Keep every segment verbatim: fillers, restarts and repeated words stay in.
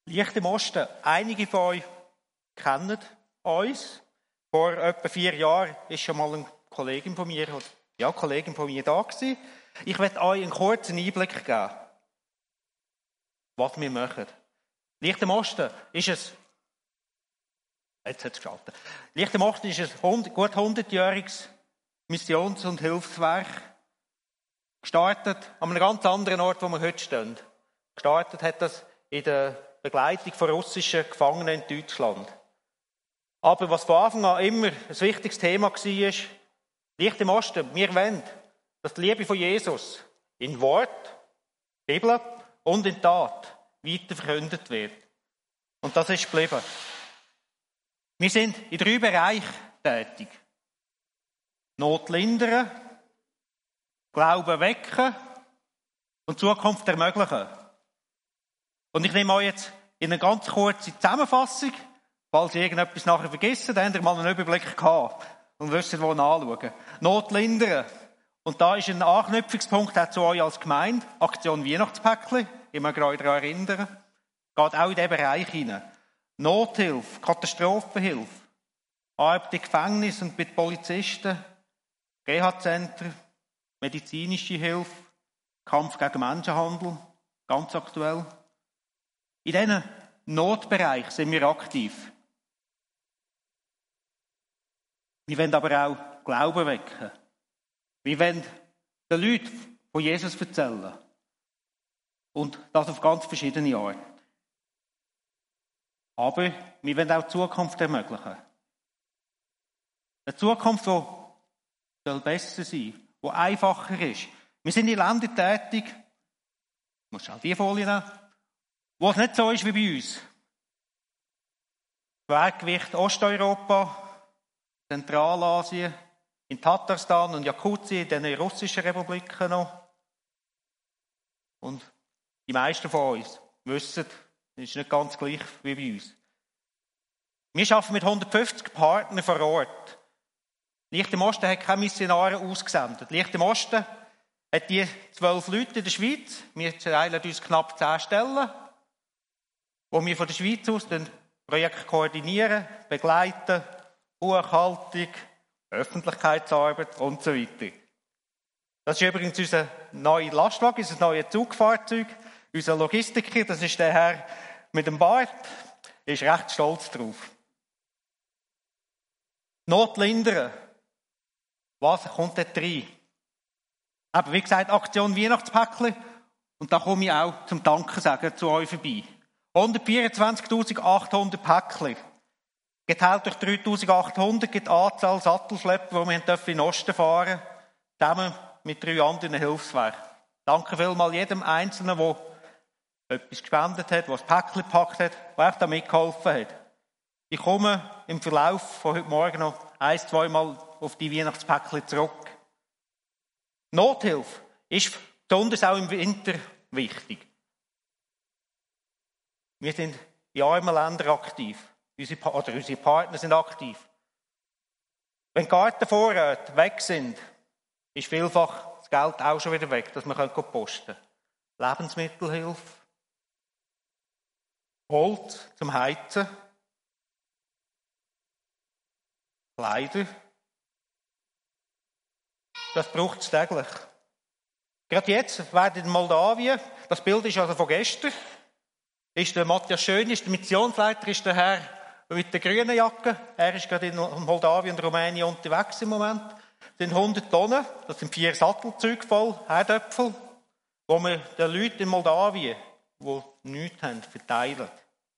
Licht im Osten. Einige von euch kennen uns. Vor etwa vier Jahren ist schon mal eine Kollegin von mir, ja, Kollegin von mir da gewesen. Ich werde euch einen kurzen Einblick geben, was wir machen. Licht im Osten ist es, jetzt hat es geschaltet. Licht im Osten ist ein gut hundertjähriges Missions- und Hilfswerk. Gestartet an einem ganz anderen Ort, wo wir heute stehen. Gestartet hat das in der Begleitung von russischen Gefangenen in Deutschland. Aber was von Anfang an immer ein wichtiges Thema war, ist, Licht im Osten, wir wollen, dass die Liebe von Jesus in Wort, Bibel und in Tat weiter verkündet wird. Und das ist geblieben. Wir sind in drei Bereichen tätig. Not lindern, Glauben wecken und Zukunft ermöglichen. Und ich nehme euch jetzt in eine ganz kurze Zusammenfassung, falls ihr irgendetwas nachher vergessen, dann habt ihr mal einen Überblick gehabt und wisst, wo nachschauen. Not lindern. Und da ist ein Anknüpfungspunkt auch zu euch als Gemeinde. Aktion Weihnachtspäckchen, ich mag euch daran erinnern. Geht auch in diesen Bereich hinein. Nothilfe, Katastrophenhilfe, Arbeit in Gefängnissen und mit Polizisten, Reha-Zentren, medizinische Hilfe, Kampf gegen Menschenhandel, ganz aktuell. In diesen Notbereichen sind wir aktiv. Wir wollen aber auch Glauben wecken. Wir wollen den Leuten von Jesus erzählen. Und das auf ganz verschiedene Arten. Aber wir wollen auch die Zukunft ermöglichen. Eine Zukunft, die besser sein soll, die einfacher ist. Wir sind in Ländern tätig, ich muss auch die Folie nehmen, wo es nicht so ist wie bei uns. Schwergewicht Osteuropa, Zentralasien, in Tatarstan und Jakutien, in den russischen Republiken noch. Und die meisten von uns wissen, es ist nicht ganz gleich wie bei uns. Wir arbeiten mit hundertfünfzig Partnern vor Ort. Licht im Osten hat keine Missionare ausgesendet. Licht im Osten hat die zwölf Leute in der Schweiz. Wir teilen uns knapp zehn Stellen, wo wir von der Schweiz aus den Projekte koordinieren, begleiten, Buchhaltung, Öffentlichkeitsarbeit und so weiter. Das ist übrigens unser neuer Lastwagen, unser neues Zugfahrzeug, unser Logistiker, das ist der Herr mit dem Bart, ist recht stolz drauf. Not lindern. Was kommt dort rein? Aber wie gesagt, Aktion Weihnachtspäckchen. Und da komme ich auch zum Danken sagen zu euch vorbei. hundertvierundzwanzigtausendachthundert Päckchen. Geteilt durch dreitausendachthundert gibt die Anzahl Sattelschlepper, die wir in den Osten fahren, zusammen mit drei anderen Hilfswerken. Danke vielmals jedem Einzelnen, der etwas gespendet hat, der das Päckchen gepackt hat, der auch da mitgeholfen hat. Ich komme im Verlauf von heute Morgen noch ein-, zweimal auf die Weihnachtspäckchen zurück. Nothilfe ist besonders auch im Winter wichtig. Wir sind in armen Ländern aktiv. Unsere, oder unsere Partner sind aktiv. Wenn die Gartenvorräte weg sind, ist vielfach das Geld auch schon wieder weg, dass wir posten können. Lebensmittelhilfe, Holz zum Heizen, Kleider. Das braucht es täglich. Gerade jetzt werden in Moldawien, das Bild ist also von gestern, ist der Matthias Schön, ist der Missionsleiter, ist der Herr mit der grünen Jacke. Er ist gerade in Moldawien und Rumänien unterwegs im Moment. Das sind hundert Tonnen, das sind vier Sattelzüge voll Herdöpfel, die wir den Leuten in Moldawien, die nichts haben, verteilen.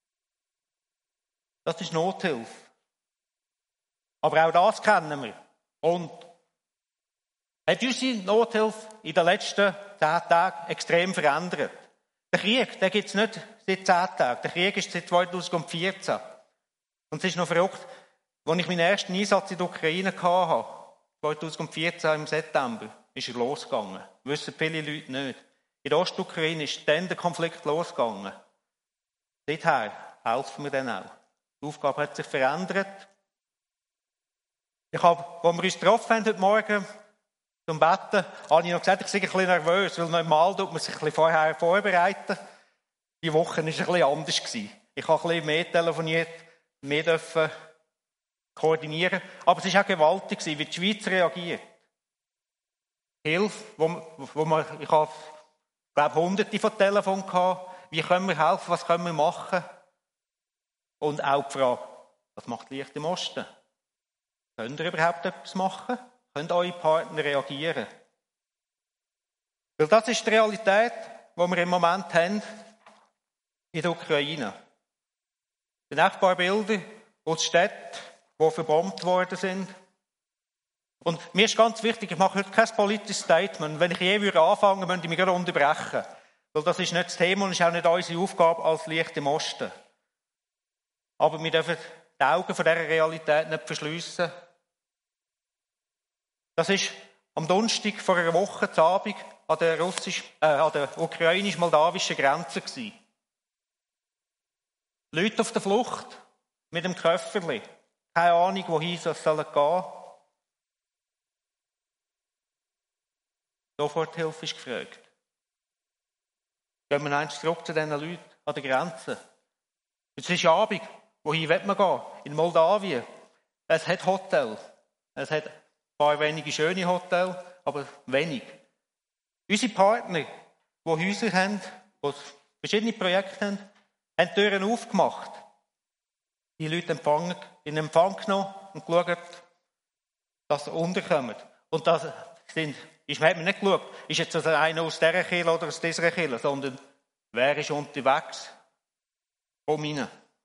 Das ist Nothilfe. Aber auch das kennen wir. Und hat unsere Nothilfe in den letzten zehn Tagen extrem verändert. Der Krieg, den gibt es nicht seit zehn Tagen. Der Krieg ist seit zweitausendvierzehn. Und es ist noch verrückt, als ich meinen ersten Einsatz in der Ukraine hatte, zweitausendvierzehn im September, ist er losgegangen. Das wissen viele Leute nicht. In der Ostukraine ist dann der Konflikt losgegangen. Seither helfen wir dann auch. Die Aufgabe hat sich verändert. Ich habe, als wir uns getroffen haben heute Morgen zum Betten, habe ich noch gesagt, ich sei ein bisschen nervös, weil normal tut man sich ein bisschen vorher vorbereiten. Die Woche war ein bisschen anders. Ich habe ein bisschen mehr telefoniert, mehr dürfen koordinieren. Aber es war auch gewaltig, wie die Schweiz reagiert. Hilfe, wo, wo man, ich habe, ich glaube, hunderte von Telefonen gehabt. Wie können wir helfen? Was können wir machen? Und auch die Frage, was macht Licht im Osten? Könnt ihr überhaupt etwas machen? Können eure Partner reagieren? Weil das ist die Realität, die wir im Moment haben in der Ukraine. Es sind ein paar Bilder aus Städten, die verbombt worden sind. Und mir ist ganz wichtig, ich mache heute kein politisches Statement. Wenn ich je würde anfangen, müsste ich mich gerade unterbrechen. Weil das ist nicht das Thema und ist auch nicht unsere Aufgabe als Licht im Osten. Aber wir dürfen die Augen von dieser Realität nicht verschliessen. Das ist am Donnerstag vor einer Woche zu Abend an der, russisch, äh, an der ukrainisch-moldawischen Grenze gewesen. Leute auf der Flucht mit dem Köfferli. Keine Ahnung, wohin es gehen soll. Soforthilfe ist gefragt. Gehen wir eins zurück zu diesen Leuten an der Grenze. Jetzt ist Abend. Wohin will man gehen? In Moldawien. Es hat Hotels. Es hat ein paar wenige schöne Hotels, aber wenig. Unsere Partner, die Häuser haben, die verschiedene Projekte haben, haben die Türen aufgemacht. Die Leute empfangen, in Empfang genommen und geschaut, dass sie unterkommen. Und das sind, ist, man hat mir nicht geschaut, ist jetzt also einer aus dieser Kirche oder aus dieser Kirche, sondern wer ist unterwegs? Komm rein.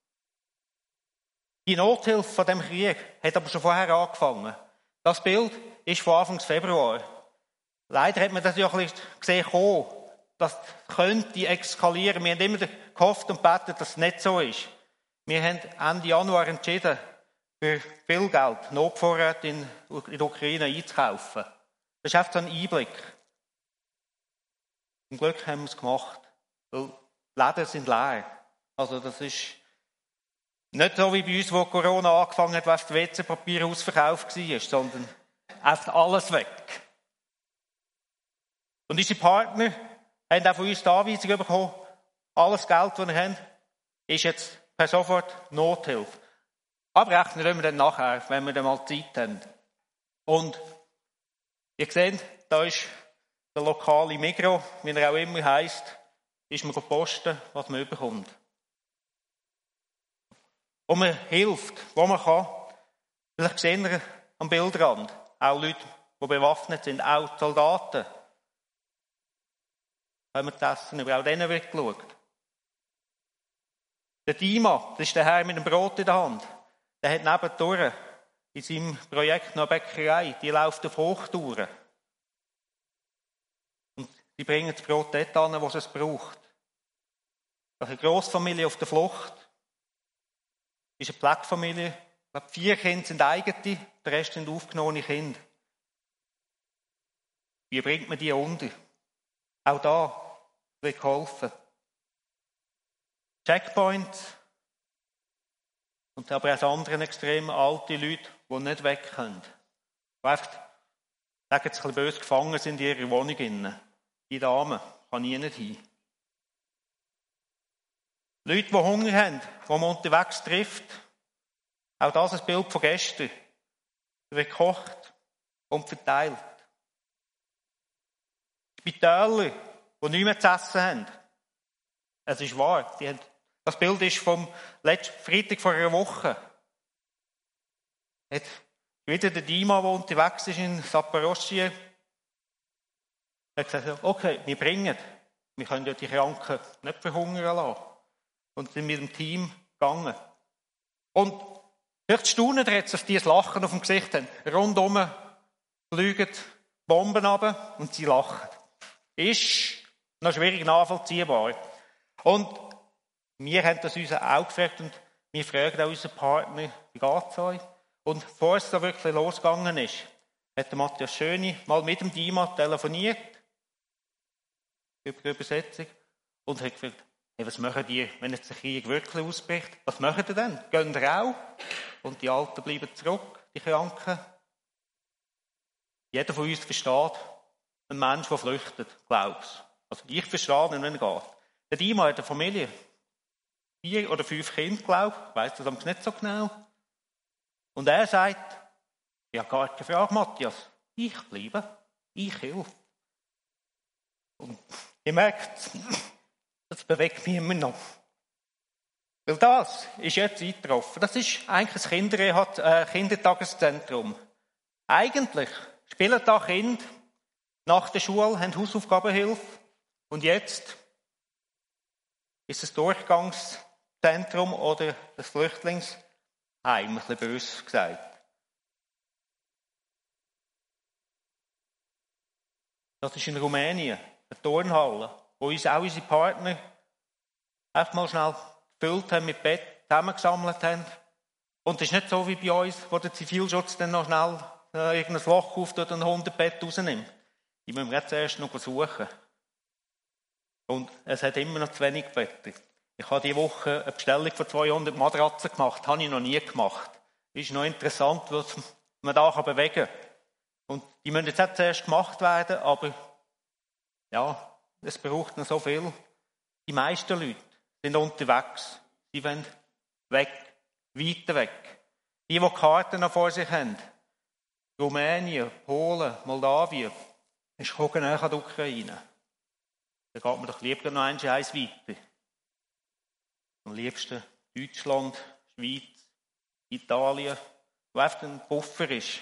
Die Nothilfe von dem Krieg hat aber schon vorher angefangen. Das Bild ist von Anfang Februar. Leider hat man das ja ein bisschen gesehen, kommen. Das könnte eskalieren. Wir haben immer gehofft und gebetet, dass es nicht so ist. Wir haben Ende Januar entschieden, für viel Geld Notvorräte in der Ukraine einzukaufen. Das ist einfach so ein Einblick. Zum Glück haben wir es gemacht. Weil die Läden sind leer. Also das ist nicht so wie bei uns, wo Corona angefangen hat, was das W C-Papier ausverkauft war, sondern einfach alles weg. Und unsere Partner haben auch von uns die Anweisung bekommen, alles Geld, das wir haben, ist jetzt per sofort Nothilfe. Abrechnen wir dann nachher, wenn wir dann mal Zeit haben. Und ihr seht, da ist der lokale Migros, wie er auch immer heisst, ist man posten, was man bekommt. Und man hilft, wo man kann. Vielleicht sehen wir am Bildrand auch Leute, die bewaffnet sind, auch Soldaten. Können wir das essen, aber auch denen wird geschaut. Der Dima, das ist der Herr mit dem Brot in der Hand, der hat nebendurch in seinem Projekt noch eine Bäckerei, die läuft auf Hochtouren. Und die bringen das Brot dort an, wo es braucht. Eine Grossfamilie auf der Flucht. Das ist eine Pflegefamilie. Ich glaube, vier Kinder sind eigene, der Rest sind aufgenommene Kinder. Wie bringt man die unter? Auch da wird geholfen. Checkpoints. Und aber auch an anderen Extremen alte Leute, die nicht weg können. Die einfach, sagen jetzt ein bisschen böse, gefangen sind in ihrer Wohnung innen. Die Dame kann nie nicht hin. Leute, die Hunger haben, die man unterwegs trifft. Auch das ist ein Bild von gestern. Da wird gekocht und verteilt. Spitäler, die nichts mehr zu essen haben. Es ist wahr. Die haben, das Bild ist vom letzten Freitag vor einer Woche. Hat wieder der Dima, der unterwegs ist in Saporoschje, hat gesagt, okay, wir bringen. Wir können ja die Kranken nicht verhungern lassen. Und sind mit dem Team gegangen. Und vielleicht staunen jetzt, dass die ein Lachen auf dem Gesicht haben. Rundum fliegen Bomben runter und sie lachen. Ist noch schwierig nachvollziehbar. Und wir haben das uns auch gefragt und wir fragen auch unseren Partner, wie geht es euch? Und bevor es da wirklich losgegangen ist, hat der Matthias Schöni mal mit dem Dima telefoniert, über die Übersetzung, und hat gefragt, hey, was machen die, wenn jetzt der Krieg wirklich ausbricht? Was machen die denn? Gehen die auch? Und die Alten bleiben zurück, die Kranken? Jeder von uns versteht einen Mensch, der flüchtet, glaubst. Also ich verstehe ihn, wenn er geht. Der Dima hat eine Familie. vier oder fünf Kinder, glaube ich. Ich weiss das aber nicht so genau. Und er sagt, ja, gar keine Frage, Matthias. Ich bleibe. Ich helfe. Und ihr merkt, das bewegt mich immer noch. Weil das ist jetzt eingetroffen. Das ist eigentlich ein Kinderreha- äh, Kindertageszentrum. Eigentlich spielen da Kinder nach der Schule, haben Hausaufgabenhilfe. Und jetzt ist es Durchgangszentrum oder das Flüchtlingsheim, ein bisschen böse gesagt. Das ist in Rumänien, eine Turnhalle, wo uns auch unsere Partner einfach mal schnell gefüllt haben mit Bett, zusammengesammelt haben. Und es ist nicht so wie bei uns, wo der Zivilschutz dann noch schnell äh, irgendein Loch auftut und ein Hundebett rausnimmt. Die müssen wir jetzt erst noch suchen. Und es hat immer noch zu wenig Betten. Ich habe diese Woche eine Bestellung von zweihundert Matratzen gemacht. Das habe ich noch nie gemacht. Das ist noch interessant, was man da bewegen kann. Und die müssen jetzt auch zuerst gemacht werden, aber ja, es braucht noch so viel. Die meisten Leute sind unterwegs. Sie wollen weg, weiter weg. Die, die Karten noch vor sich haben, Rumänien, Polen, Moldawien, ist gucken näher an die Ukraine. Da geht man doch lieber noch einen Scheiß weiter. Am liebsten Deutschland, Schweiz, Italien, wo einfach ein Puffer ist.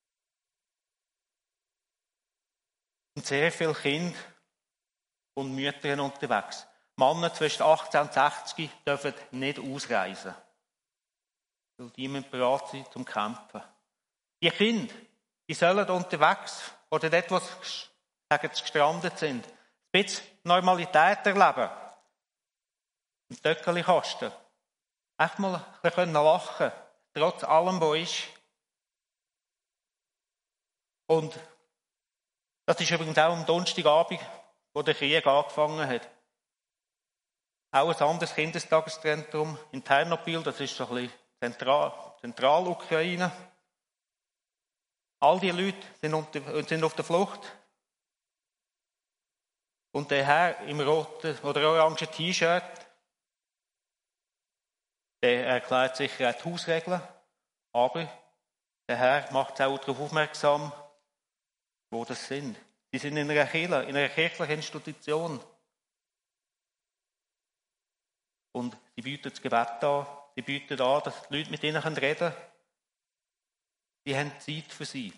Und sehr viele Kinder und Mütter sind unterwegs. Männer zwischen achtzehn und sechzig dürfen nicht ausreisen. Weil die müssen bereit sein zum Kämpfen. Die Kinder, die sollen unterwegs oder dort, wo sie, sagen sie, gestrandet sind, ein bisschen Normalität erleben. Im Töckeli-Kasten. Echt mal ein bisschen lachen, trotz allem, was ist. Und das ist übrigens auch am Donnerstagabend, wo der Krieg angefangen hat. Auch ein anderes Kindertageszentrum in Ternopil, das ist so ein bisschen Zentral, Zentralukraine. All die Leute sind, unter, sind auf der Flucht. Und der Herr im roten oder orangen T-Shirt, der erklärt sicher auch die Hausregeln, aber der Herr macht auch darauf aufmerksam, wo das sind. Die sind in einer Kirche, in einer kirchlichen Institution. Und sie bieten das Gebet an, sie bieten an, dass die Leute mit ihnen reden können. Die haben Zeit für sie.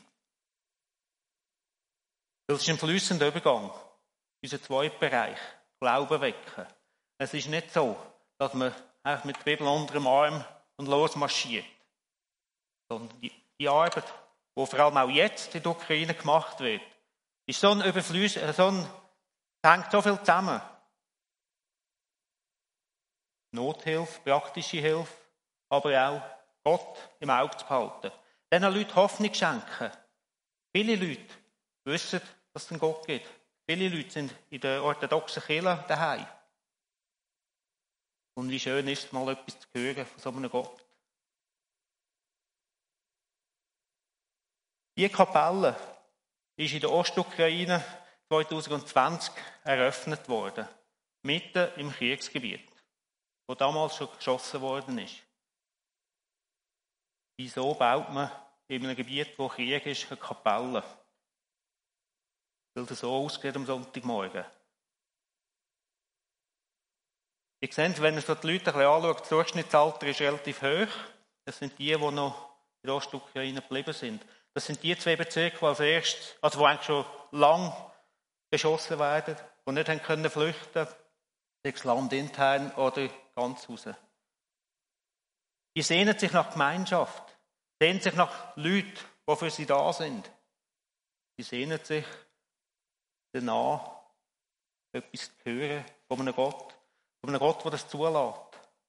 Das ist ein fließender Übergang. Unser zweiter Bereich, Glauben wecken. Es ist nicht so, dass man einfach mit der Bibel unter dem Arm und losmarschiert. Sondern die, die Arbeit, die vor allem auch jetzt in der Ukraine gemacht wird, ist so ein Überfluss, so ein, hängt so viel zusammen. Nothilfe, praktische Hilfe, aber auch Gott im Auge zu behalten. Diesen Leuten Hoffnung schenken. Viele Leute wissen, dass es einen Gott gibt. Viele Leute sind in der orthodoxen Kirche daheim. Und wie schön ist es, mal etwas zu hören von so einem Gott. Die Kapelle ist in der Ostukraine zwanzig zwanzig eröffnet worden. Mitten im Kriegsgebiet, wo damals schon geschossen worden ist. Wieso baut man in einem Gebiet, wo Krieg ist, eine Kapelle? Weil das so ausgeht am Sonntagmorgen. Ihr seht, wenn ihr so die Leute ein bisschen anschaut, das Durchschnittsalter ist relativ hoch. Das sind die, die noch in der Ostukraine geblieben sind. Das sind die zwei Bezirke, die als erstes, also die eigentlich schon lang beschossen werden, die nicht haben können flüchten, sei es landintern oder ganz raus. Die sehnen sich nach Gemeinschaft, sehnen sich nach Leuten, die für sie da sind. Die sehnen sich danach, etwas zu hören von einem Gott, von einem Gott, der das zulässt.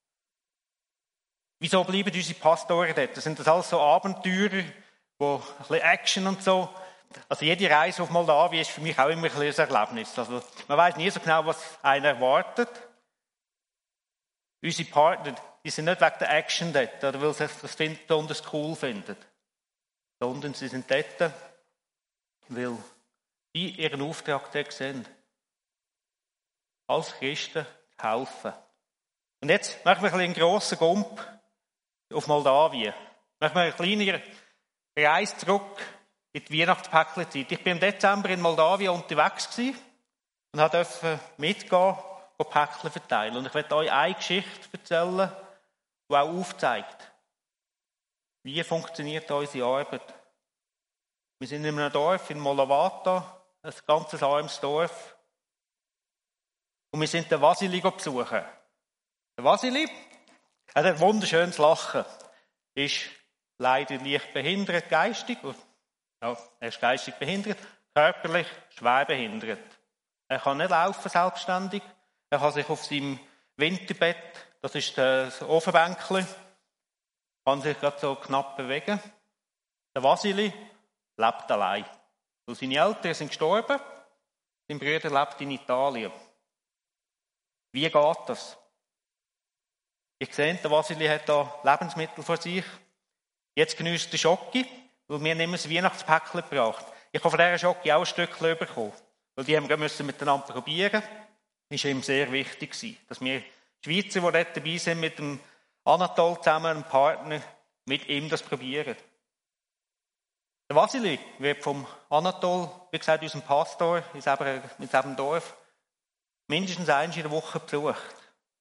Wieso bleiben unsere Pastoren dort? Das sind das alles so Abenteurer, wo ein bisschen Action und so. Also jede Reise auf Moldawien ist für mich auch immer ein, ein Erlebnis. Also man weiß nie so genau, was einen erwartet. Unsere Partner, die sind nicht wegen der Action dort, oder weil sie das besonders cool finden, sondern sie sind dort, weil sie ihren Auftrag dort sehen. Als Christen helfen. Und jetzt machen wir einen grossen Gump auf Moldawien. Machen wir eine kleine Reise zurück in die Weihnachtspäckchenzeit. Ich bin im Dezember in Moldawien unterwegs gewesen und durfte mitgehen, und Päckchen verteilen. Und ich werde euch eine Geschichte erzählen, die auch aufzeigt, wie funktioniert unsere Arbeit. Wir sind in einem Dorf in Molavata, ein ganzes armes Dorf. Und wir sind den Vasili besuchen. Der Vasili hat ein wunderschönes Lachen. Ist leider leicht behindert, geistig. Ja, er ist geistig behindert, körperlich schwer behindert. Er kann nicht laufen selbstständig. Er kann sich auf seinem Winterbett, das ist das Ofenbänkchen, kann sich gerade so knapp bewegen. Der Vasili lebt allein. Weil seine Eltern sind gestorben, sein Bruder lebt in Italien. Wie geht das? Ich sehe, der Vasili hat da Lebensmittel vor sich. Jetzt genießt der Schocki, weil wir nehmen das Weihnachtspäckchen gebracht. Ich habe von dieser Schocki auch ein Stückchen bekommen. Weil die haben wir miteinander probieren. Das war ihm sehr wichtig, dass wir Schweizer, die dort dabei sind, mit dem Anatol zusammen, einem Partner, mit ihm das probieren. Der Vasili wird vom Anatol, wie gesagt, unserem Pastor in diesem Dorf, mindestens einmal in der Woche besucht.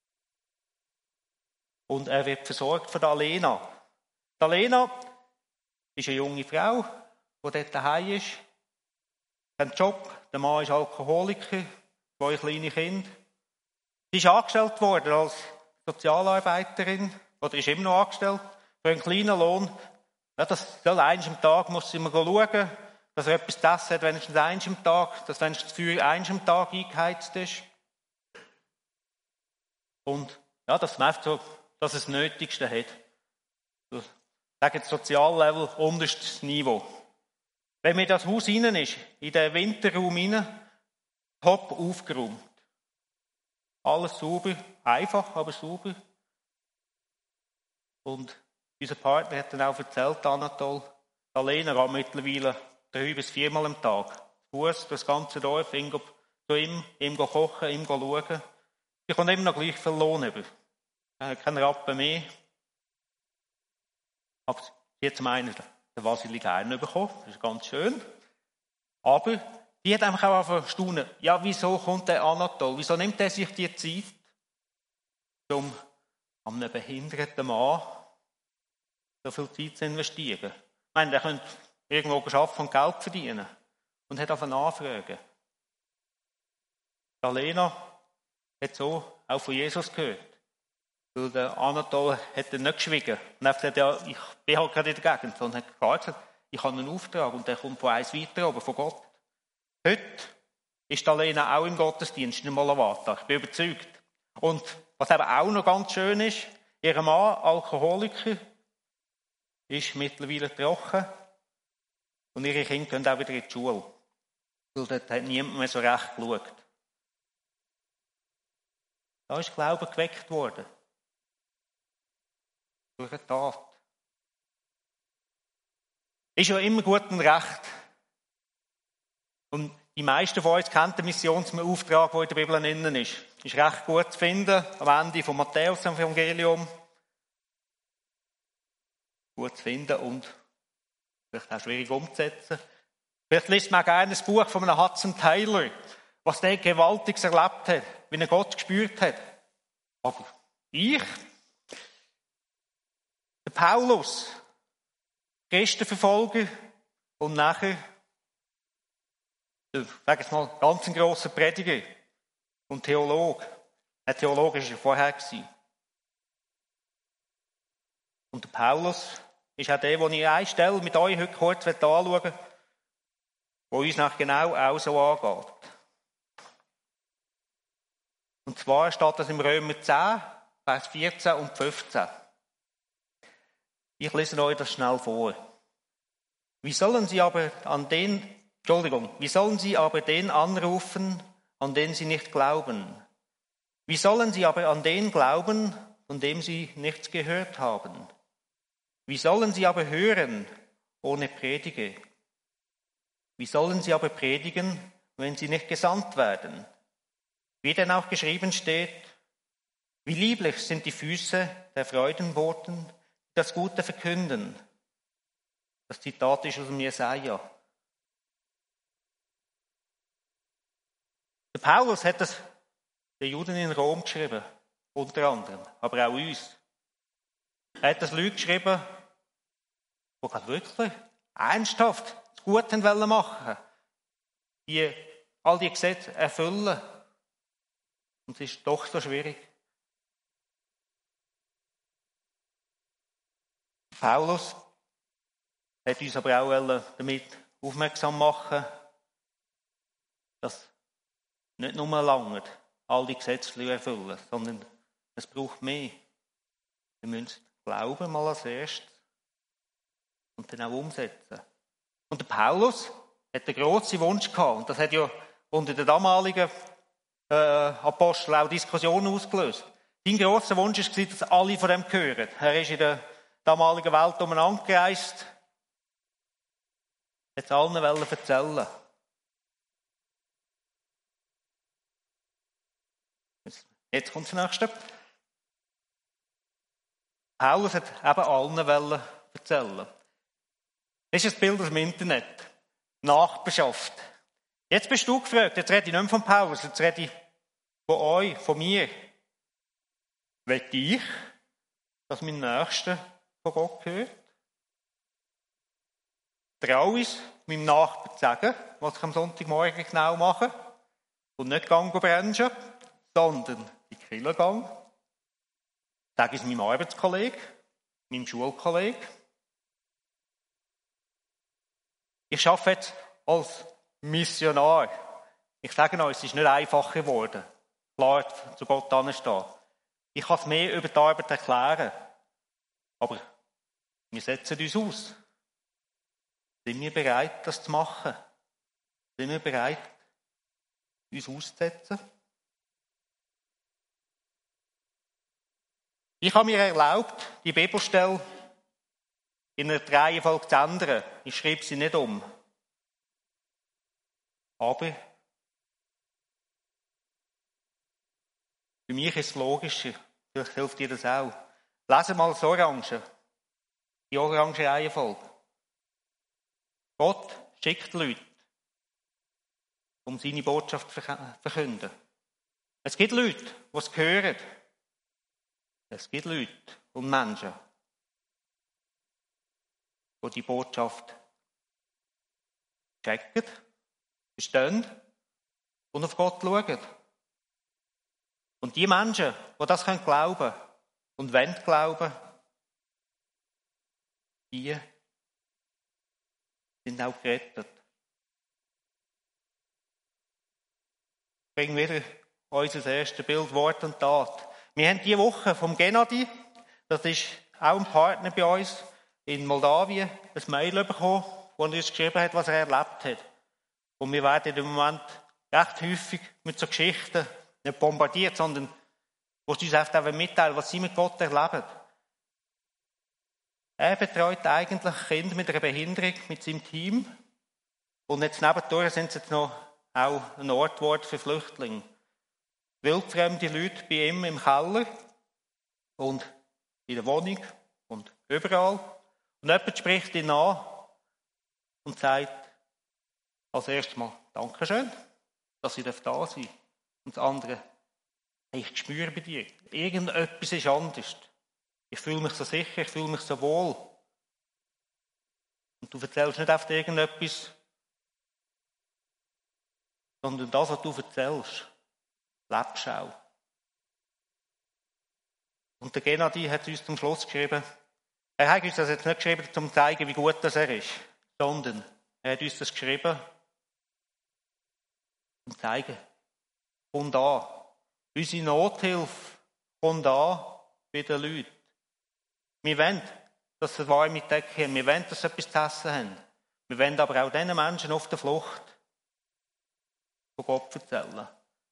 Und er wird versorgt von der Alena. Die Alena ist eine junge Frau, die dort daheim ist. Sie hat einen Job, der Mann ist Alkoholiker, zwei kleine Kinder. Sie ist angestellt worden als Sozialarbeiterin, oder ist immer noch angestellt, für einen kleinen Lohn. Ja, das soll einmal am Tag, muss sie immer schauen, dass er etwas zu essen hat, wenigstens einmal am Tag, dass wenigstens das Feuer einmal am Tag eingeheizt ist. Und ja, dass man einfach so, dass es das Nötigste hat. Ich sage jetzt Soziallevel, unterstes Niveau. Wenn mir das Haus innen ist, in den Winterraum innen, top aufgeräumt. Alles sauber, einfach, aber sauber. Und unser Partner hat dann auch erzählt, Anatol, Alena geht mittlerweile drei bis viermal am Tag. Fuß das ganze Dorf, ihm zu ihm, ihm kochen, ihm schauen. Ich komme immer noch gleich viel Lohn über. Er hat keinen Rappen mehr. Aber jetzt zum einen der Vasili gerne bekommen, das ist ganz schön. Aber die hat einfach auch verstanden, ja, wieso kommt der Anatol? Wieso nimmt er sich die Zeit, um an einem behinderten Mann so viel Zeit zu investieren? Ich meine, der könnte irgendwo arbeiten und Geld verdienen. Und hat auf eine Anfrage. Alena hat so auch von Jesus gehört. Weil der Anatol hat dann nicht geschwiegen. Und er hat gesagt, ja, ich bin halt gerade in der Gegend. Sondern hat klar gesagt, ich habe einen Auftrag und der kommt von eins weiter, aber von Gott. Heute ist Alena auch im Gottesdienst in Molavata. Ich bin überzeugt. Und was eben auch noch ganz schön ist, ihr Mann, Alkoholiker, ist mittlerweile trocken. Und ihre Kinder gehen auch wieder in die Schule. Weil dort hat niemand mehr so recht geschaut. Da ist Glaube geweckt worden. Durch eine Tat. Ist ja immer gut und recht. Und die meisten von uns kennen den Missionsauftrag, der in der Bibel drin ist. Ist recht gut zu finden, am Ende von Matthäus im Evangelium. Gut zu finden und vielleicht auch schwierig umzusetzen. Vielleicht liest man auch gerne ein Buch von einem Hudson Taylor, was der Gewaltiges erlebt hat, wie er Gott gespürt hat. Aber ich, der Paulus, Christenverfolger und nachher, ich sage jetzt mal, ganz ein grosser Prediger und Theologe. Ein Theologe war er vorher. Und der Paulus ist auch der, den ich eine Stelle mit euch heute kurz anschauen will, wo uns nach genau auch so angeht. Und zwar steht das im Römer zehn, Vers vierzehn und fünfzehn. Ich lese euch das schnell vor. Wie sollen sie aber an den, Entschuldigung, wie sollen sie aber den anrufen, an den sie nicht glauben? Wie sollen sie aber an den glauben, von dem sie nichts gehört haben? Wie sollen sie aber hören, ohne Prediger? Wie sollen sie aber predigen, wenn sie nicht gesandt werden? Wie denn auch geschrieben steht, Wie lieblich sind die Füße der Freudenboten, die das Gute verkünden. Das Zitat ist aus dem Jesaja. Der Paulus hat das den Juden in Rom geschrieben, unter anderem, aber auch uns. Er hat das Leute geschrieben, die gerade wirklich ernsthaft das Gute machen wollten, die all die Gesetze erfüllen. Und es ist doch so schwierig. Paulus hat uns aber auch damit aufmerksam machen, dass nicht nur lange all die Gesetze erfüllen, sondern es braucht mehr. Wir müssen glauben mal als erstes und dann auch umsetzen. Und der Paulus hat einen grossen Wunsch gehabt. Und das hat ja unter den damaligen äh, Aposteln auch Diskussionen ausgelöst. Sein grosser Wunsch war, dass alle von dem hören. Er ist in der damaligen Welt umeinander gereist, hat es allen erzählen. Jetzt kommt das Nächste. Paulus hat eben allen erzählen. Das ist ein Bild aus dem Internet. Nachbarschaft. Jetzt bist du gefragt, jetzt rede ich nicht mehr von Paulus, jetzt rede ich von euch, von mir. Will ich, dass mein Nächster von Gott hört? Traue ich es, meinem Nachbarn zu sagen, was ich am Sonntagmorgen genau mache? Und nicht gang bremsen, sondern in die Kirche gehen. Sage ich es meinem Arbeitskollegen, meinem Schulkollegen. Ich arbeite jetzt als Missionar. Ich sage euch, es ist nicht einfacher geworden, klar zu Gott anzustehen. Ich kann es mehr über die Arbeit erklären. Aber wir setzen uns aus. Sind wir bereit, das zu machen? Sind wir bereit, uns auszusetzen? Ich habe mir erlaubt, die Bibelstelle in einer Reihenfolge zu ändern. Ich schreibe sie nicht um. Aber für mich ist es logischer. Vielleicht hilft dir das auch. Lese mal das Orange. Die orange Reihenfolge. Gott schickt Leute, um seine Botschaft zu verkünden. Es gibt Leute, die es hören. Es gibt Leute und Menschen, die die Botschaft checken, verstehen und auf Gott schauen. Und die Menschen, die das glauben können und wollen glauben, die sind auch gerettet. Ich bringe wieder unser erstes Bild, Wort und Tat. Wir haben diese Woche vom Gennady, das ist auch ein Partner bei uns in Moldawien, ein Mail bekommen, wo er uns geschrieben hat, was er erlebt hat. Und wir werden im Moment recht häufig mit so Geschichten nicht bombardiert, sondern wo sie uns einfach mitteilen, was sie mit Gott erleben. Er betreut eigentlich Kinder mit einer Behinderung mit seinem Team. Und jetzt nebendurch sind es jetzt noch auch ein Ort geworden für Flüchtlinge. Wildfremde Leute bei ihm im Keller und in der Wohnung und überall. Und jemand spricht ihn an und sagt als erstes Mal Dankeschön, dass ich da sein darf. Und das andere, hey, ich spüre bei dir, irgendetwas ist anders. Ich fühle mich so sicher, ich fühle mich so wohl. Und du erzählst nicht einfach irgendetwas, sondern das, was du erzählst, lebst auch. Und der Gennady hat uns zum Schluss geschrieben, er hat uns das jetzt nicht geschrieben, um zu zeigen, wie gut das er ist, sondern er hat uns das geschrieben, um zu zeigen, kommt an. Unsere Nothilfe kommt an bei den Leuten. Wir wollen, dass sie warme Decke haben. Wir wollen, dass sie etwas zu essen haben. Wir wollen aber auch diesen Menschen auf der Flucht von Gott erzählen.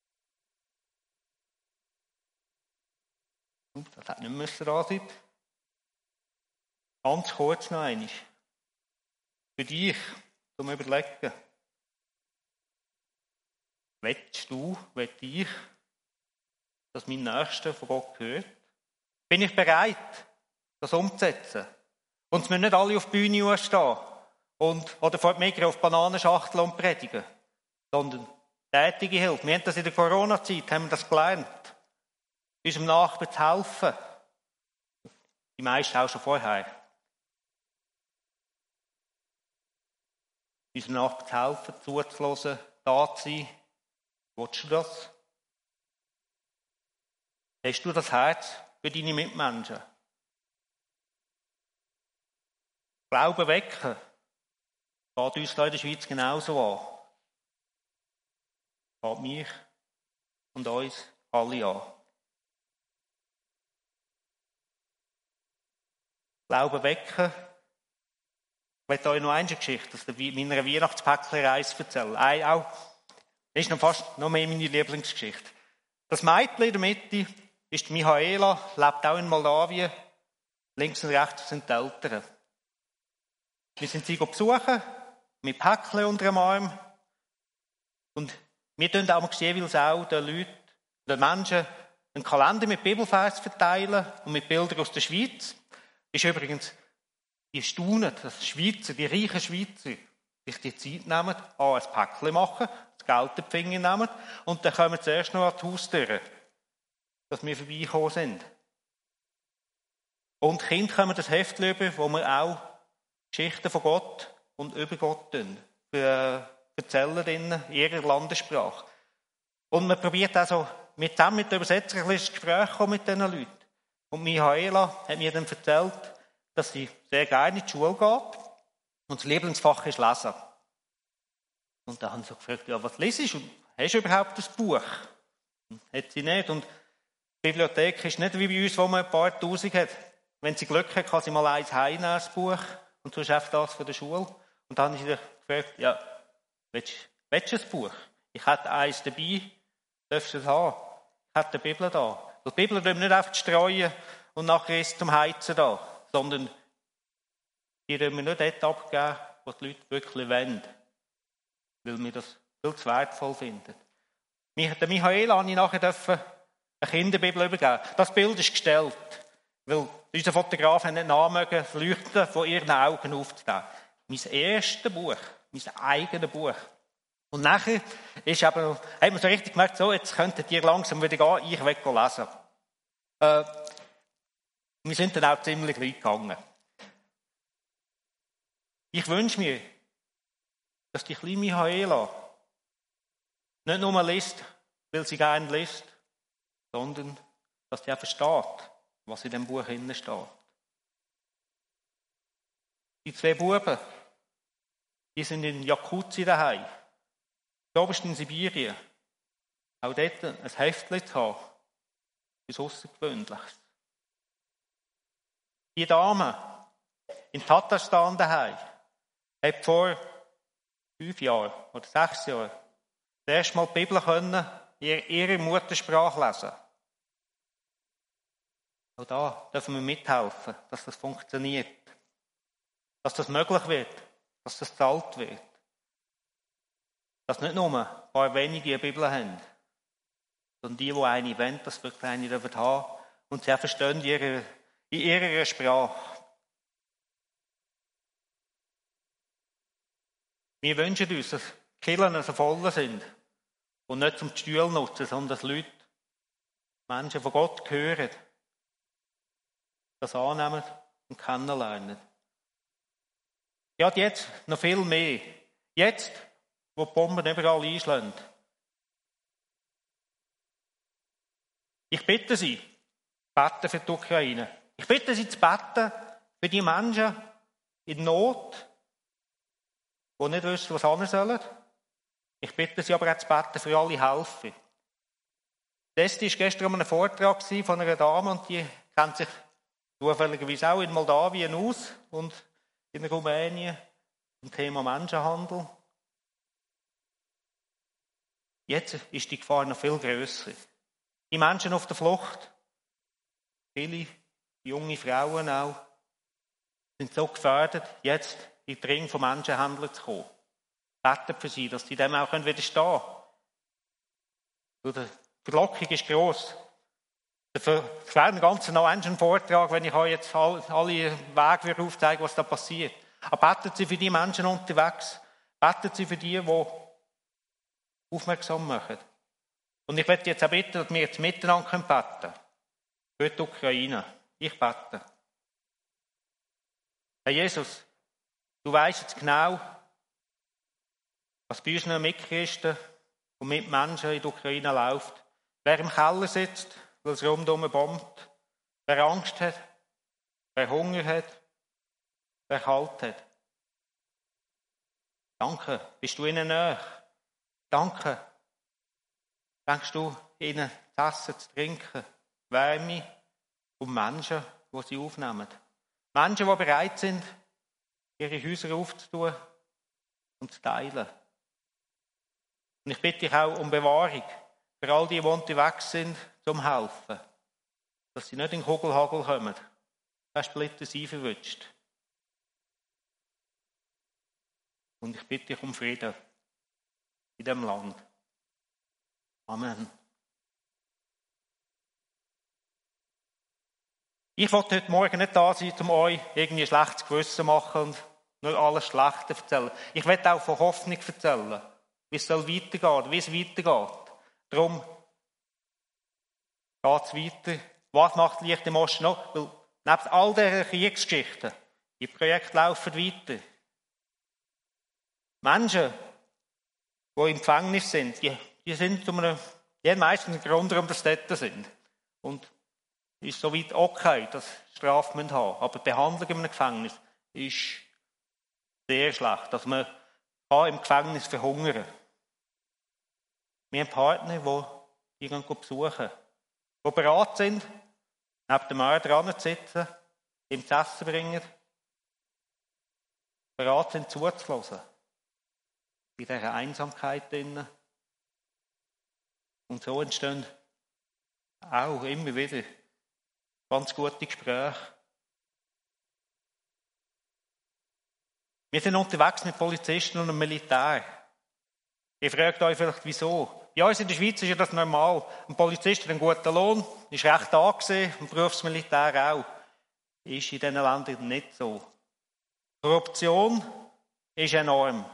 Das hat nicht mehr dran sein. Ganz kurz noch einmal. Für dich, zum Überlegen. Willst du, will ich dass mein Nächster von Gott hört? Bin ich bereit, das umzusetzen? Und es müssen nicht alle auf die Bühne stehen und, oder vor die Mikro auf Bananenschachteln und predigen, sondern tätige Hilfe. Wir haben das in der Corona-Zeit, haben wir das gelernt, unserem Nachbarn zu helfen. Die meisten auch schon vorher. Unserem Nachbarn zu helfen, zuzuhören, da zu sein. Willst du das? Hast du das Herz für deine Mitmenschen? Glauben wecken geht uns hier in der Schweiz genauso an. Geht mich und uns alle an. Glauben wecken. Ich möchte euch noch eine Geschichte aus meiner Weihnachtspäckchen-Reise erzählen. Ein, auch, das ist noch fast noch mehr meine Lieblingsgeschichte. Das Mädchen in der Mitte ist Michaela, lebt auch in Moldawien. Links und rechts sind die Eltern. Wir sind sie besuchen, mit Päckchen unter dem Arm. Und wir tun auch jeweils auch den Leuten, den Menschen, einen Kalender mit Bibelvers verteilen und mit Bildern aus der Schweiz. Ist übrigens, die staunen, dass die Schweizer, die reichen Schweizer, sich die Zeit nehmen, an ein Päckchen machen, das Geld in die Finger nehmen und dann kommen sie zuerst noch an die Haustüre, dass wir vorbeigekommen sind. Und die Kinder kommen das Heft über, wo wir auch Geschichten von Gott und über Gott erzählen in ihrer Landessprache. Und man probiert also mit dem, mit der Übersetzung, ein bisschen Gespräch kommen mit diesen Leuten. Und Michaela hat mir dann erzählt, dass sie sehr gerne in die Schule geht und das Lieblingsfach ist Lesen. Und da haben sie gefragt, ja, was lesest du? Hast du überhaupt ein Buch? Hat sie nicht. Und die Bibliothek ist nicht wie bei uns, wo man ein paar Tausend hat. Wenn sie Glück hat, kann sie mal eins heimnehmen, das Buch, und sonst einfach das von der Schule. Und dann habe ich sie gefragt, ja, willst, willst du ein Buch? Ich hätte eins dabei, darfst du es haben? Ich hätte die Bibel da. Die Bibel tun wir nicht einfach streuen und nachher ist es zum Heizen da, sondern die tun wir nicht dort abgeben, was die Leute wirklich wollen, weil wir das viel zu wertvoll finden. Der Michael habe ich nachher eine Kinderbibel übergeben. Das Bild ist gestellt, weil unser Fotograf hat nicht nachmögen, das Leuchten von ihren Augen aufzunehmen. Mein erstes Buch, mein eigenes Buch. Und nachher ist eben, hat man so richtig gemerkt, so, jetzt könntet ihr langsam wieder gehen, ich will lesen. Äh, wir sind dann auch ziemlich weit gegangen. Ich wünsche mir, dass die kleine Michaela nicht nur liest, weil sie gerne liest, sondern dass sie auch versteht, was in dem Buch drin steht. Die zwei Buben, die sind in Jakuzi daheim. Oberst in Sibirien. Auch dort ein Heftchen zu haben, ist außergewöhnlich. Die Dame in Tatarstan daheim hat vor fünf Jahren oder sechs Jahren das erste Mal die Bibel können, in ihrer Muttersprache lesen. Auch da dürfen wir mithelfen, dass das funktioniert. Dass das möglich wird, dass das gezahlt wird. Dass nicht nur ein paar wenige eine Bibel haben, sondern die, die eine wollen, dass wirklich eine haben dürfen und sie auch verstehen in ihrer, in ihrer Sprache. Wir wünschen uns, dass die Kirchen so voll sind und nicht zum Stuhl nutzen, sondern dass Leute, Menschen von Gott hören, das annehmen und kennenlernen. Ja, jetzt noch viel mehr. Jetzt, wo die Bomben überall einschlagen. Ich bitte Sie, beten für die Ukraine. Ich bitte Sie zu beten für die Menschen in Not, die nicht wissen, was sie sollen. Ich bitte Sie aber auch zu beten für alle Helfer. Das war gestern ein Vortrag von einer Dame und die kennt sich zufälligerweise auch in Moldawien aus und in Rumänien zum Thema Menschenhandel. Jetzt ist die Gefahr noch viel grösser. Die Menschen auf der Flucht, viele junge Frauen auch, sind so gefährdet, jetzt in den Ring von Menschenhändlern zu kommen. Beten für sie, dass sie dem auch widerstehen können. Die Verlockung ist gross. Das wäre ein ganzer Vortrag, wenn ich euch jetzt alle Wege aufzeige, was da passiert. Aber beten Sie für die Menschen unterwegs. Beten Sie für die, die aufmerksam machen. Und ich möchte jetzt auch bitten, dass wir jetzt miteinander beten können. Für die Ukraine. Ich bete. Herr Jesus, du weisst jetzt genau, was bei unseren Mitchristen und Mitmenschen in der Ukraine läuft. Wer im Keller sitzt, weil es rundherum bombt. Wer Angst hat. Wer Hunger hat. Wer kalt hat. Danke, bist du ihnen nahe. Danke, denkst du ihnen zu essen, zu trinken, Wärme und Menschen, die sie aufnehmen. Menschen, die bereit sind, ihre Häuser aufzutun und zu teilen. Und ich bitte dich auch um Bewahrung für all die, die unterwegs sind, zum Helfen. Dass sie nicht in den Kugelhagel kommen. Der Splitter sie verwünscht. Und ich bitte dich um Frieden in diesem Land. Amen. Ich wollte heute Morgen nicht da sein, um euch irgendwie ein schlechtes Gewissen zu machen und nur alles Schlechte zu erzählen. Ich werde auch von Hoffnung erzählen, wie es soll weitergehen, wie es weitergeht. Darum geht es weiter. Was macht Licht im Osten noch? Weil neben all diesen Kriegsgeschichten, die Projekte laufen weiter. Menschen, die im Gefängnis sind, die, die sind zu einem, die haben meistens einen Grund, warum sie dort sind. Und es ist soweit okay, dass Strafe haben müssen. Aber die Behandlung in einem Gefängnis ist sehr schlecht. Also man kann im Gefängnis verhungern. Wir haben Partner, die die besuchen, die bereit sind, neben dem Mörder anzusitzen, ihm zu essen bringen, bereit sind zuzulassen. In dieser Einsamkeit drin. Und so entstehen auch immer wieder ganz gute Gespräche. Wir sind unterwegs mit Polizisten und dem Militär. Ihr fragt euch vielleicht, wieso? Bei uns in der Schweiz ist ja das normal. Ein Polizist hat einen guten Lohn, ist recht angesehen, und Berufsmilitär auch. Ist in diesen Ländern nicht so. Korruption ist enorm.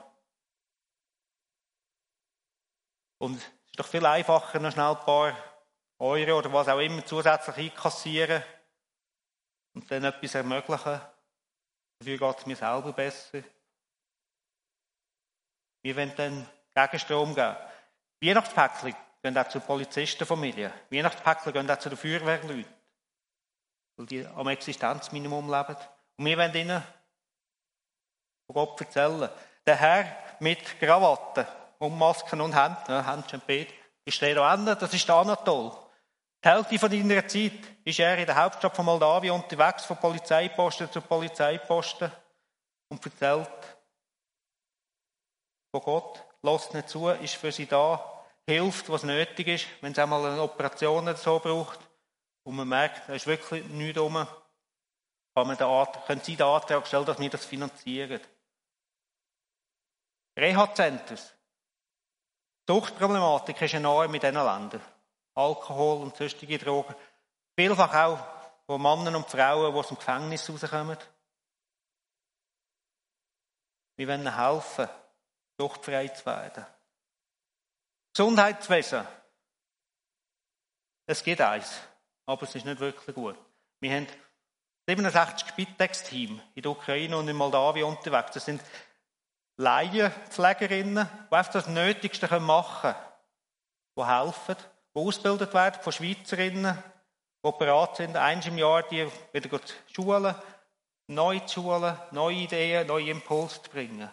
Und es ist doch viel einfacher, noch schnell ein paar Euro oder was auch immer zusätzlich einkassieren und dann etwas ermöglichen. Dafür geht es mir selber besser. Wir wollen dann Gegenstrom geben. Weihnachtspäckchen gehen auch zu Polizistenfamilien. Weihnachtspäckchen gehen auch zu den Feuerwehrleuten, weil die am Existenzminimum leben. Und wir wollen ihnen von Gott erzählen. Der Herr mit Krawatte und Masken und Händen, ja, Händchen und Beet, ist der da hinten, das ist der Anatol. Die Hälfte von deiner Zeit ist er in der Hauptstadt von Moldawien unterwegs, von Polizeiposten zu Polizeiposten und erzählt von Gott, lässt nicht zu, ist für sie da, hilft, was nötig ist, wenn es einmal eine Operation oder so braucht und man merkt, da ist wirklich nichts rum, kann man den Antrag, können Sie den Antrag stellen, dass wir das finanzieren. Reha-Centers. Suchtproblematik ist enorm in diesen Ländern. Alkohol und sonstige Drogen. Vielfach auch von Männern und Frauen, die aus dem Gefängnis rauskommen. Wir wollen ihnen helfen, suchtfrei zu werden. Gesundheitswesen. Es geht eins, aber es ist nicht wirklich gut. Wir haben siebenundsechzig Spitex-Teams in der Ukraine und in Moldawien unterwegs. Das sind Laienpflegerinnen, die einfach das Nötigste machen können, die helfen, die ausgebildet werden von Schweizerinnen, die bereit sind, einmal im Jahr die wieder zu schulen, neu zu schulen, neue Ideen, neue Impulse zu bringen.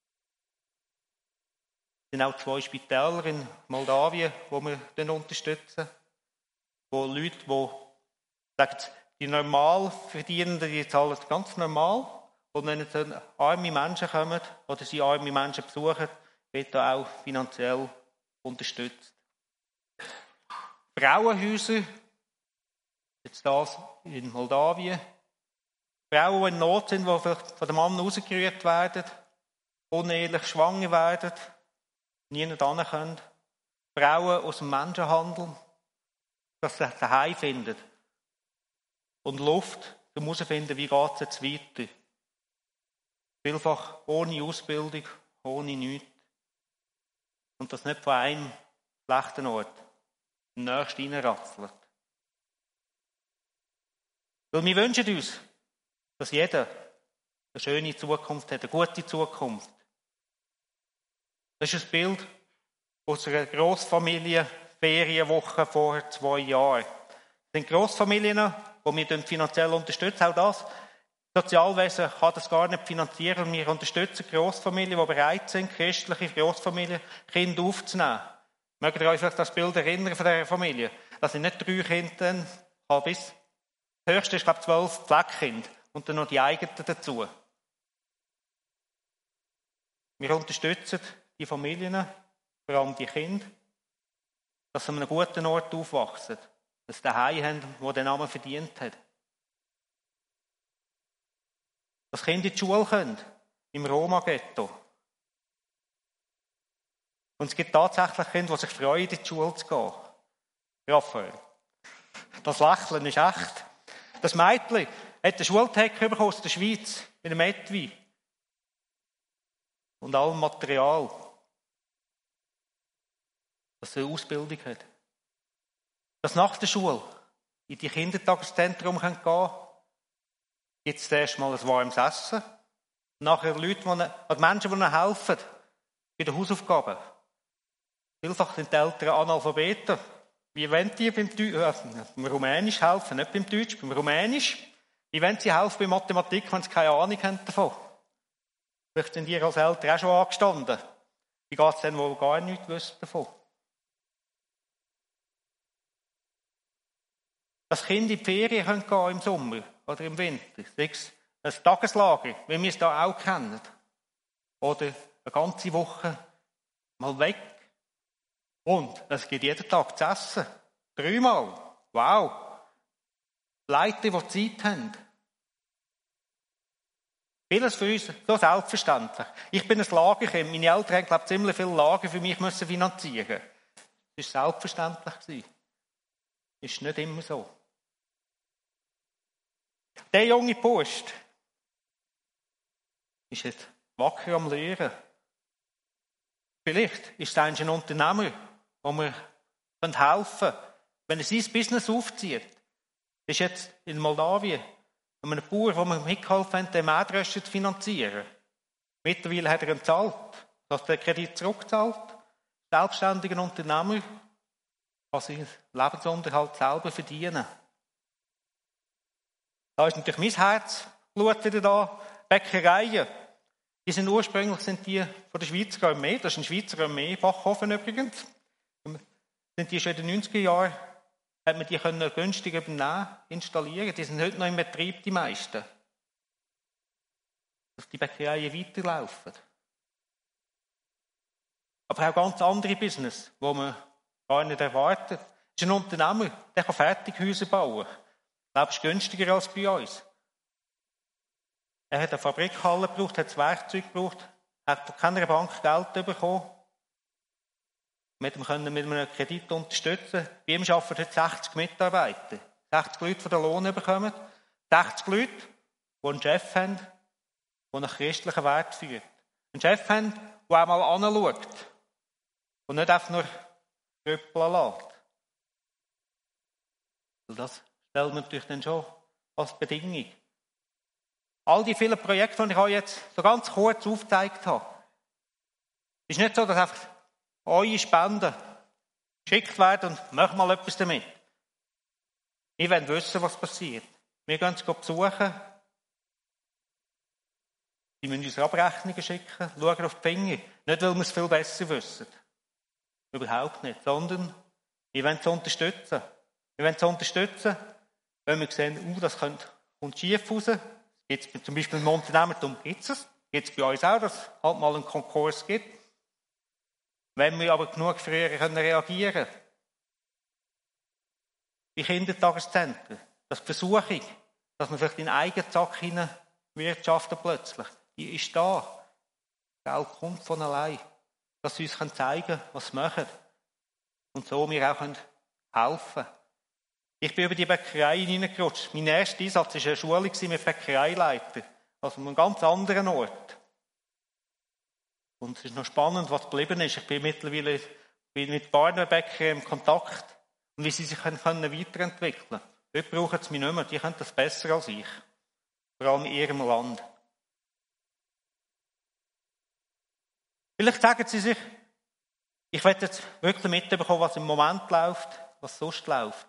Es sind auch zwei Spitäler in Moldawien, die wir dann unterstützen, wo Leute, die sagen, die normal Verdienenden, die zahlen ganz normal. Und wenn jetzt arme Menschen kommen oder sie arme Menschen besuchen, wird da auch finanziell unterstützt. Frauenhäuser, jetzt das in Moldawien. Frauen, die in Not sind, die vielleicht von dem Mann rausgerührt werden, unehelich schwanger werden, nie nicht hin können. Frauen aus dem Menschenhandel. dass sie daheim finden. Und Luft, um herauszufinden, wie geht es jetzt weiter. Vielfach ohne Ausbildung, ohne nichts. Und das nicht von einem schlechten Ort in den nächsten reinratzelt. Weil wir wünschen uns, dass jeder eine schöne Zukunft hat, eine gute Zukunft. Das ist ein Bild aus einer Grossfamilie, Ferienwoche vor zwei Jahren. Das sind Grossfamilien, die wir finanziell unterstützen. Auch das Sozialwesen kann das gar nicht finanzieren. Und wir unterstützen Grossfamilien, die bereit sind, christliche Grossfamilien, Kinder aufzunehmen. Mögt ihr euch vielleicht das Bild erinnern von dieser Familie? Das sind nicht drei Kinder, bis das höchste ist, glaube ich, zwölf Pflegekinder. Und dann noch die eigenen dazu. Wir unterstützen die Familien, vor allem die Kinder, dass sie an einem guten Ort aufwachsen. Dass sie daheim haben, wo der Name verdient hat. Dass Kinder in die Schule können, im Roma-Ghetto. Und es gibt tatsächlich Kinder, die sich freuen, in die Schule zu gehen. Raphael, das Lächeln ist echt. Das Mädchen hat einen Schultag bekommen aus der Schweiz, mit einem Etui. Und allem Material. Dass sie eine Ausbildung hat. Dass nach der Schule in die Kindertageszentrum gehen können, gibt es zuerst mal ein warmes Essen. Nachher Leute, die, also Menschen, die ihnen helfen bei den Hausaufgaben. Vielfach sind die Eltern Analphabeten. Wie wollen die beim, äh, beim Rumänisch helfen? Nicht beim Deutsch, beim Rumänisch. Wie wollen sie helfen bei Mathematik, wenn sie keine Ahnung haben davon? Vielleicht sind ihr als Eltern auch schon angestanden. Wie geht es denen, die gar nichts wissen davon? Dass Kinder in die Ferien gehen können im Sommer oder im Winter. Sechs, ein Tageslager, wie wir es da auch kennen. Oder eine ganze Woche mal weg. Und es gibt jeden Tag zu essen. Dreimal. Wow. Leute, die Zeit haben. Vieles für uns so selbstverständlich. Ich bin ein Lagerkind. Meine Eltern haben, glaube ich, ziemlich viele Lager für mich müssen finanzieren. Das war selbstverständlich. Das ist nicht immer so. Der junge Post ist jetzt wacker am Lehren. Vielleicht ist es ein Unternehmer, wo wir helfen können, wenn er sein Business aufzieht. Das ist jetzt in Moldawien einem Bauer, wo wir mitgeholfen haben, den Mähdrescher zu finanzieren. Mittlerweile hat er ihn gezahlt, dass der Kredit zurückzahlt. Selbstständiger Unternehmer kann seinen Lebensunterhalt selber verdienen. Da ist natürlich mein Herzblut wieder da. Bäckereien. Die sind ursprünglich sind die von der Schweizer Armee. Das ist ein Schweizer Armee-Backofen übrigens. Sind die schon in den neunziger Jahren, hat man die können günstig übernehmen, installieren. Die sind heute noch im Betrieb, die meisten. Dass die Bäckereien weiterlaufen. Aber auch ganz andere Business, die man gar nicht erwartet. Das ist ein Unternehmer, der kann Fertighäuser bauen. Ich glaube, es ist günstiger als bei uns. Er hat eine Fabrikhalle gebraucht, hat das Werkzeug gebraucht, hat von keiner Bank Geld bekommen. Mit dem können wir mit einem Kredit unterstützen. Bei ihm arbeiten heute sechzig Mitarbeiter. sechzig Leute, die den Lohn bekommen. sechzig Leute, die einen Chef haben, der nach christlichen Wert führt. Einen Chef haben, der auch mal anschaut. Und nicht einfach nur rüppeln lässt. Das stellt man natürlich dann schon als Bedingung. All die vielen Projekte, die ich euch jetzt so ganz kurz aufgezeigt habe, ist nicht so, dass einfach eure Spenden geschickt werden und machen mal etwas damit. Wir wollen wissen, was passiert. Wir gehen es besuchen. Sie müssen uns Abrechnungen schicken, schauen auf die Finger. Nicht, weil wir es viel besser wissen. Überhaupt nicht. Sondern wir wollen es unterstützen. Wir wollen es unterstützen, wenn wir sehen, uh, das kommt schief raus. Jetzt zum Beispiel im Unternehmertum gibt es es. Gibt es bei uns auch, dass es halt mal einen Konkurs gibt. Wenn wir aber genug früher reagieren können. Die Kindertageszentren, das Versuchung, dass man vielleicht in den eigenen Sack hinein wirtschaften plötzlich, die ist da. Geld kommt von allein. Dass sie uns zeigen können, was sie machen. Und so wir auch helfen können. Ich bin über die Bäckerei hineingerutscht. Mein erster Einsatz war eine Schule mit Bäckereileiter. Also an einem ganz anderen Ort. Und es ist noch spannend, was geblieben ist. Ich bin mittlerweile bin mit Partnerbäckern im Kontakt. Und wie sie sich können, können weiterentwickeln können. Heute brauchen sie mich nicht mehr. Die können das besser als ich. Vor allem in ihrem Land. Vielleicht sagen sie sich, ich will jetzt wirklich mitbekommen, was im Moment läuft, was sonst läuft.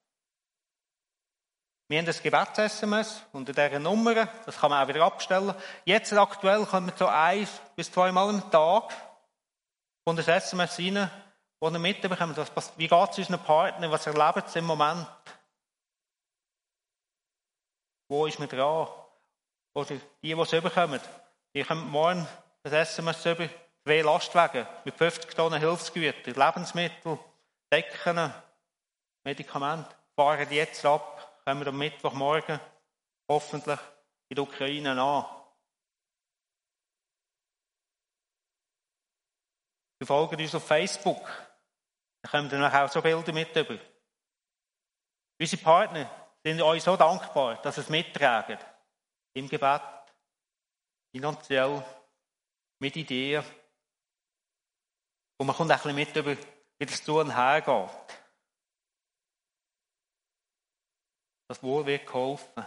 Wir haben ein Gebets-S M S unter dieser Nummer, das kann man auch wieder abstellen. Jetzt aktuell kommen wir so ein bis zweimal am Tag von das S M S rein, wo wir mitbekommen, was, wie geht es unseren Partnern, was erleben sie im Moment. Wo ist man dran? Oder die, die es überkommen, die kommen morgen das S M S über zwei Lastwagen mit fünfzig Tonnen Hilfsgüter, Lebensmittel, Decken, Medikamente, fahren jetzt ab. Kommen wir am Mittwochmorgen hoffentlich in der Ukraine an. Wir folgen uns auf Facebook. Da kommen dann auch so Bilder mit über. Unsere Partner sind euch so dankbar, dass sie es mittragen. Im Gebet, finanziell, mit Ideen. Und man kommt auch ein bisschen mit über, wie das Tun hergeht. Das Wohl wird geholfen.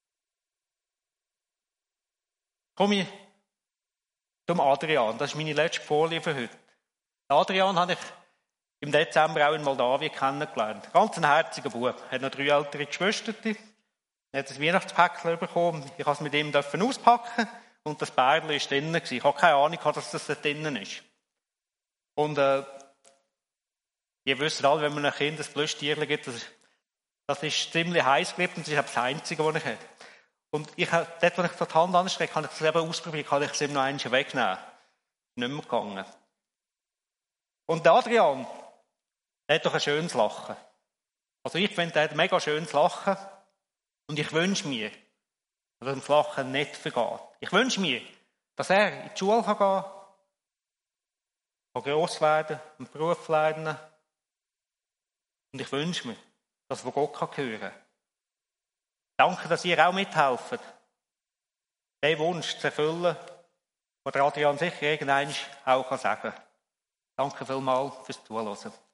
Komme ich zum Adrian. Das ist meine letzte Folie für heute. Den Adrian habe ich im Dezember auch in Moldawien kennengelernt. Ganz ein herziger Bub. Er hat noch drei ältere Geschwister. Er hat ein Weihnachtspäckchen bekommen. Ich durfte es mit ihm auspacken. Und das Bärchen war drinnen. Ich habe keine Ahnung, dass das da drinnen ist. Und äh, ihr wisst alle, wenn man einem Kind ein Plüschtierchen gibt, das ist Das ist ziemlich heiß gelebt und das ist das Einzige, was ich habe. Und ich habe, dort, wo ich die Hand anstrecke, kann ich das eben ausprobieren, kann ich es ihm noch einmal wegnehmen. Nicht mehr gegangen. Und der Adrian, der hat doch ein schönes Lachen. Also ich finde, der hat ein mega schönes Lachen. Und ich wünsche mir, dass das Lachen nicht vergeht. Ich wünsche mir, dass er in die Schule gehen kann, kann gross werden, einen Beruf lernen. Und ich wünsche mir, das, was Gott hören kann. Danke, dass ihr auch mithelft, den Wunsch zu erfüllen, den Adrian sicher irgendwann auch sagen kann. Danke vielmals fürs Zuhören.